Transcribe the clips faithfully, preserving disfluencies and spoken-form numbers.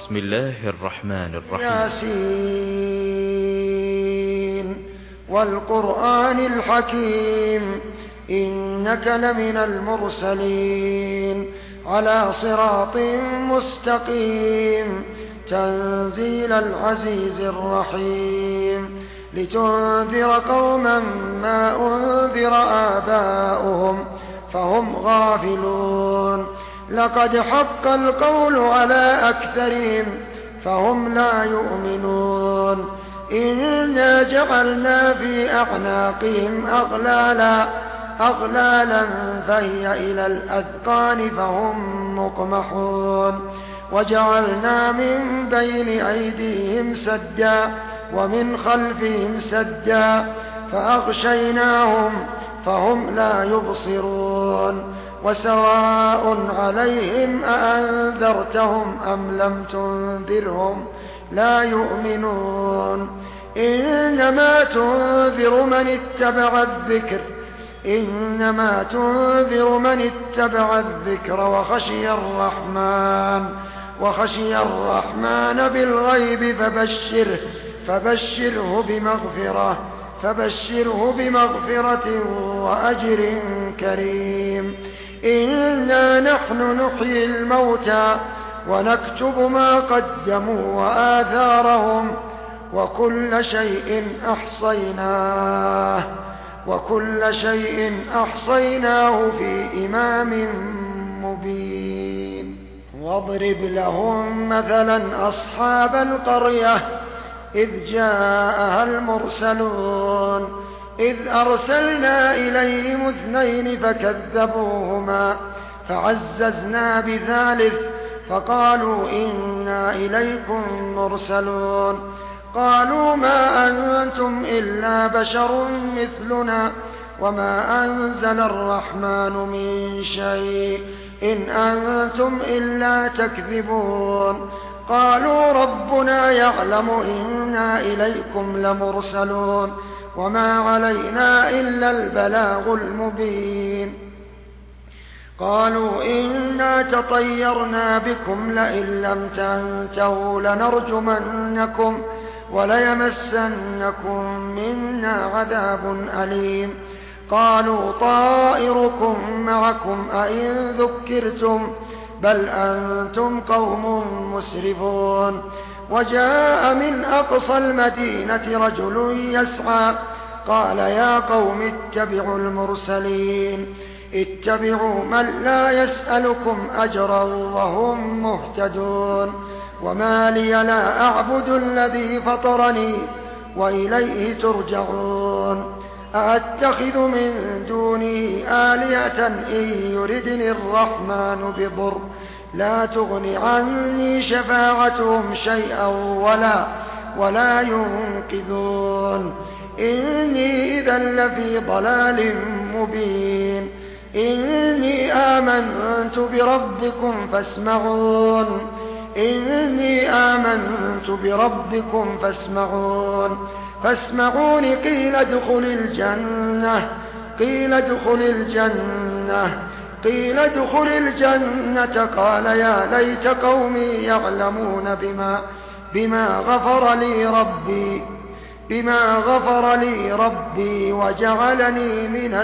بسم الله الرحمن الرحيم. ياسين والقرآن الحكيم إنك لمن المرسلين على صراط مستقيم تنزيل العزيز الرحيم لتنذر قوما ما أنذر آباؤهم فهم غافلون لقد حق القول على أكثرهم فهم لا يؤمنون إنا جعلنا في أعناقهم أغلالا أغلالا فهي إلى الأذقان فهم مقمحون وجعلنا من بين أيديهم سدا ومن خلفهم سدا فأغشيناهم فهم لا يبصرون وسواء عليهم أأنذرتهم أم لم تنذرهم لا يؤمنون إنما تنذر من اتبع الذكر إنما تنذر من اتبع الذكر وخشي الرحمن وخشي الرحمن بالغيب فبشره فبشره بمغفرة فبشره بمغفرة وأجر كريم إنا نحن نحيي الموتى ونكتب ما قدموا وآثارهم وكل شيء أحصيناه وكل شيء أحصيناه في إمام مبين واضرب لهم مثلا أصحاب القرية إذ جاءها المرسلون إذ أرسلنا إليهم اثنين فكذبوهما فعززنا بثالث فقالوا إنا إليكم مرسلون قالوا ما أنتم إلا بشر مثلنا وما أنزل الرحمن من شيء إن أنتم إلا تكذبون قالوا ربنا يعلم إنا إليكم لمرسلون وما علينا إلا البلاغ المبين قالوا إنا تطيرنا بكم لئن لم تنتهوا لنرجمنكم وليمسنكم منا عذاب أليم قالوا طائركم معكم أئن ذكرتم بل أنتم قوم مسرفون وجاء من أقصى المدينة رجل يسعى قال يا قوم اتبعوا المرسلين اتبعوا من لا يسألكم أجرا وهم مهتدون وما لي لا أعبد الذي فطرني وإليه ترجعون أأتخذ من دونه آلهة إن يردني الرحمن بضر لا تغن عني شفاعتهم شيئا ولا ولا ينقذون إني إذا لفي ضلال مبين إني آمنت بربكم فاسمعون إني آمنت بربكم فاسمعون فاسمعون قيل ادخل الجنة قيل ادخل الجنة قيل ادخل الجنة قال يا ليت قومي يعلمون بما بما غفر لي ربي بما غفر لي ربي وجعلني من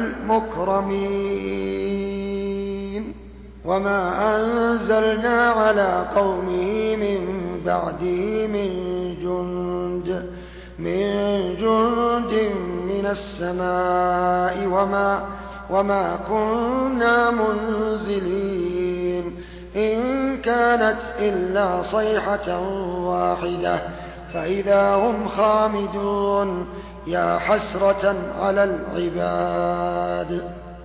المكرمين وما أنزلنا على قومه من بعده من جند من جند من السماء وما وما كنا منزلين إن كانت إلا صيحة واحدة فإذا هم خامدون يا حسرة على العباد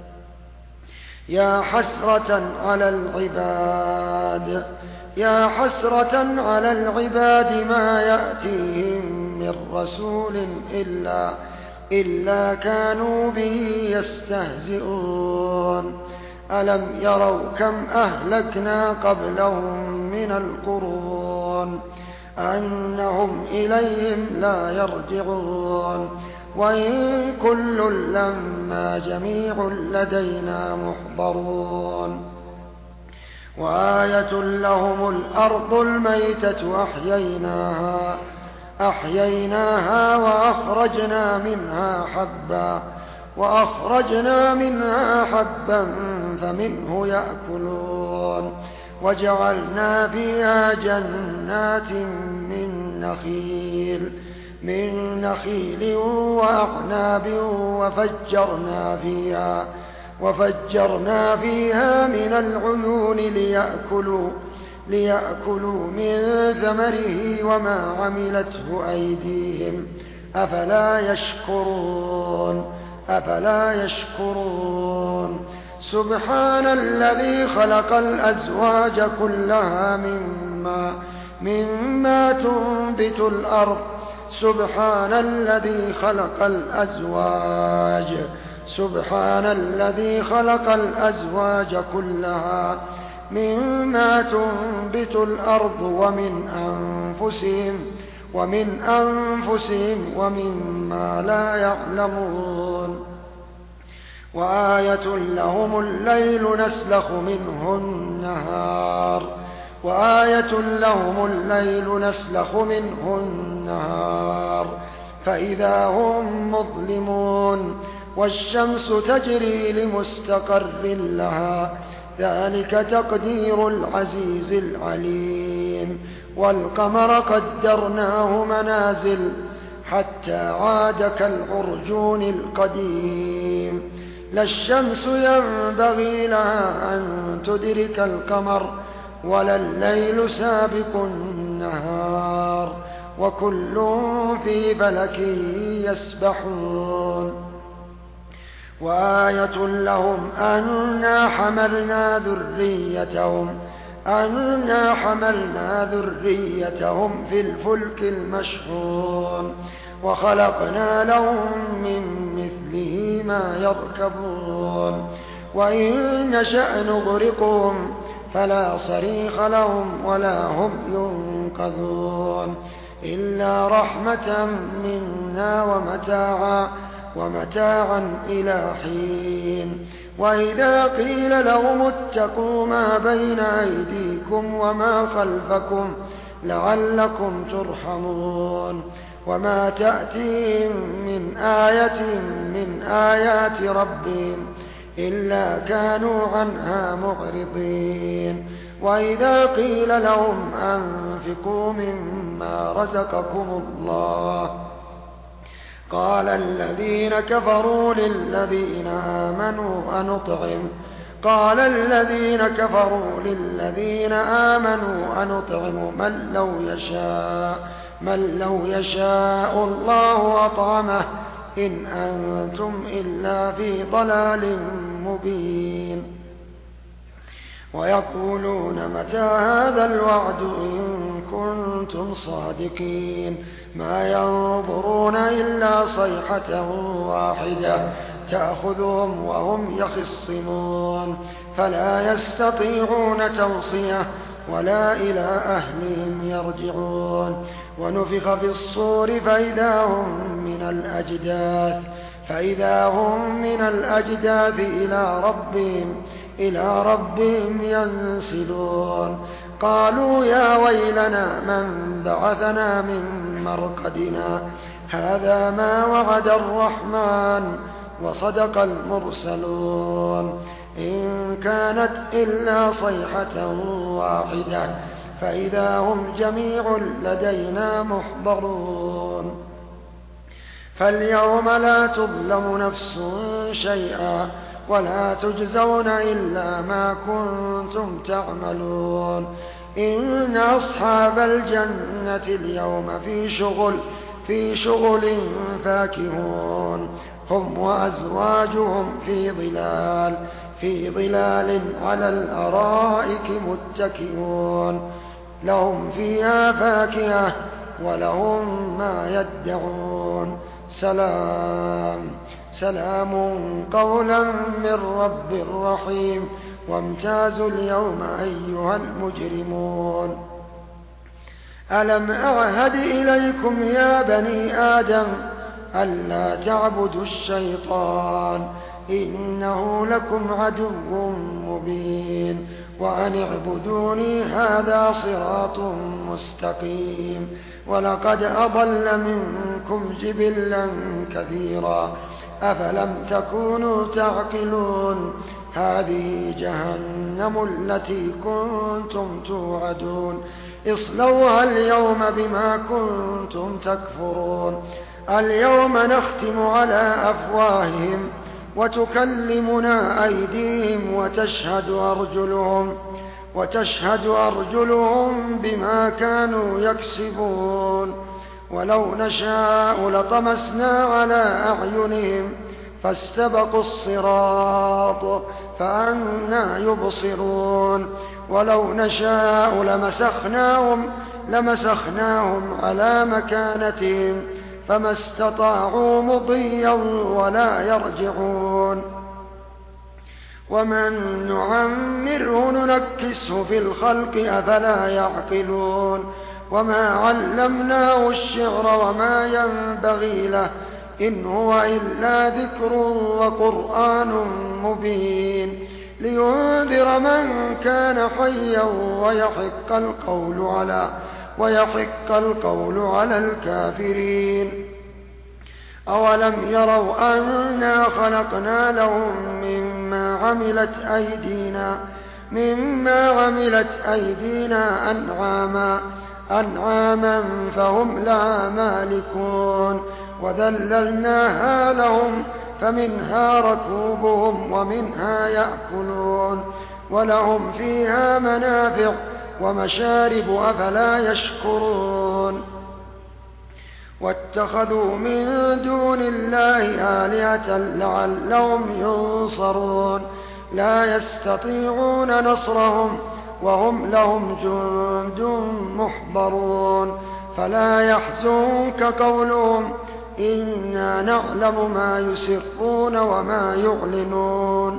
يا حسرة على العباد يا حسرة على العباد ما يأتيهم من رسول إلا إلا كانوا به يستهزئون ألم يروا كم أهلكنا قبلهم من القرون أنهم إليهم لا يرجعون وإن كل لما جميع لدينا محضرون وآية لهم الأرض الميتة أحييناها أحييناها وأخرجنا منها حبا وأخرجنا منها حبا فمنه يأكلون وجعلنا فيها جنات من نخيل من نخيل وأعناب وفجرنا فيها وفجرنا فيها من العيون ليأكلوا ليأكلوا من ثمره وما عملته أيديهم أفلا يشكرون أفلا يشكرون سبحان الذي خلق الأزواج كلها مما مما تنبت الأرض سبحان الذي خلق الأزواج سبحان الذي خلق الأزواج كلها مما تنبت الأرض ومن أنفسهم ومن أنفسهم ومما لا يعلمون وآية لهم الليل نسلخ منه النهار وآية لهم الليل نسلخ منه النهار فإذا هم مظلمون والشمس تجري لمستقر لها ذلك تقدير العزيز العليم والقمر قدرناه منازل حتى عاد كالعرجون القديم لا الشمس ينبغي لها أن تدرك القمر ولا الليل سابق النهار وكل في فلك يسبحون وآية لهم أنا حملنا ذريتهم أنا حملنا ذريتهم في الفلك المشحون وخلقنا لهم من مثله ما يركبون وإن نشأ نغرقهم فلا صريخ لهم ولا هم ينقذون إلا رحمة منا ومتاعا ومتاعا إلى حين وإذا قيل لهم اتقوا ما بين أيديكم وما خلفكم لعلكم ترحمون وما تأتيهم من آية من آيات ربهم إلا كانوا عنها معرضين وإذا قيل لهم أنفقوا مما رزقكم الله قال الذين كفروا للذين آمنوا أنطعم قال الذين كفروا للذين آمنوا أنطعم من لو يشاء من لو يشاء الله أطعمه إن أنتم إلا في ضلال مبين ويقولون متى هذا الوعد إن كنتم صادقين ما ينظرون إلا صيحة واحدة تأخذهم وهم يخصمون فلا يستطيعون توصية ولا إلى أهلهم يرجعون ونفخ في الصور فإذا هم من الأجداث فإذا هم من الأجداث إلى ربهم إلى ربهم ينسلون قالوا يا ويلنا من بعثنا من مرقدنا هذا ما وعد الرحمن وصدق المرسلون إن كانت إلا صيحة واحدة فإذا هم جميع لدينا محضرون فاليوم لا تظلم نفس شيئا ولا تجزون إلا ما كنتم تعملون إن أصحاب الجنة اليوم في شغل في شغل فاكهون هم وأزواجهم في ظلال في ظلال على الأرائك متكئون لهم فيها فاكهة ولهم ما يدعون سلام سلام قولا من رب رحيم وامتازوا اليوم أيها المجرمون ألم أعهد إليكم يا بني آدم ألا تعبدوا الشيطان إنه لكم عدو مبين وأن اعبدوني هذا صراط مستقيم ولقد أضل منكم جبلا كثيرا أفلم تكونوا تعقلون هذه جهنم التي كنتم توعدون اصلوها اليوم بما كنتم تكفرون اليوم نختم على أفواههم وتكلمنا أيديهم وتشهد أرجلهم وتشهد أرجلهم بما كانوا يكسبون ولو نشاء لطمسنا على أعينهم فاستبقوا الصراط فأنى يبصرون ولو نشاء لمسخناهم لمسخناهم على مكانتهم فما استطاعوا مضيا ولا يرجعون ومن نعمره ننكسه في الخلق أفلا يعقلون وما علمناه الشعر وما ينبغي له إن هو إلا ذكر وقرآن مبين لينذر من كان حيا ويحق القول على ويحق القول على الكافرين أولم يروا أنا خلقنا لهم مما عملت أيدينا مما عملت أيدينا أنعاما أنعاما فهم لها مالكون وذللناها لهم فمنها ركوبهم ومنها يأكلون ولهم فيها منافع ومشارب أفلا يشكرون واتخذوا من دون الله آلهة لعلهم ينصرون لا يستطيعون نصرهم وهم لهم جند محضرون فلا يحزنك قولهم إنا نعلم ما يسرون وما يعلنون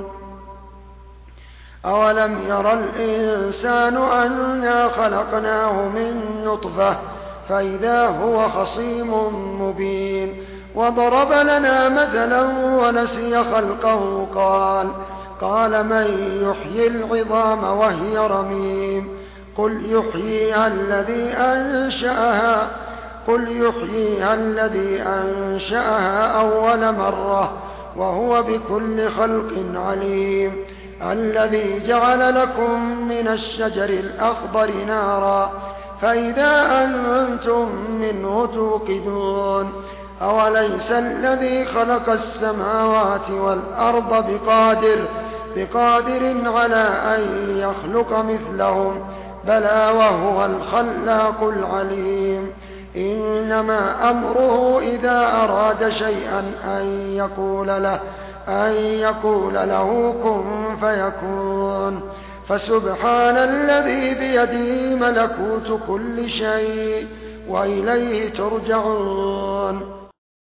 أولم يرى الإنسان أنا خلقناه من نطفة فإذا هو خصيم مبين وضرب لنا مثلا ونسي خلقه قال قال من يحيي العظام وهي رميم قل يحييها الذي أنشأها قل يحييها الذي أنشأها أول مرة وهو بكل خلق عليم الذي جعل لكم من الشجر الأخضر نارا فإذا أنتم منه توقدون أوليس الذي خلق السماوات والأرض بقادر بقادر على أن يخلق مثلهم بلى وهو الخلاق العليم إنما أمره إذا أراد شيئا أن يقول له أن يقول له كن فيكون فسبحان الذي بيده ملكوت كل شيء وإليه ترجعون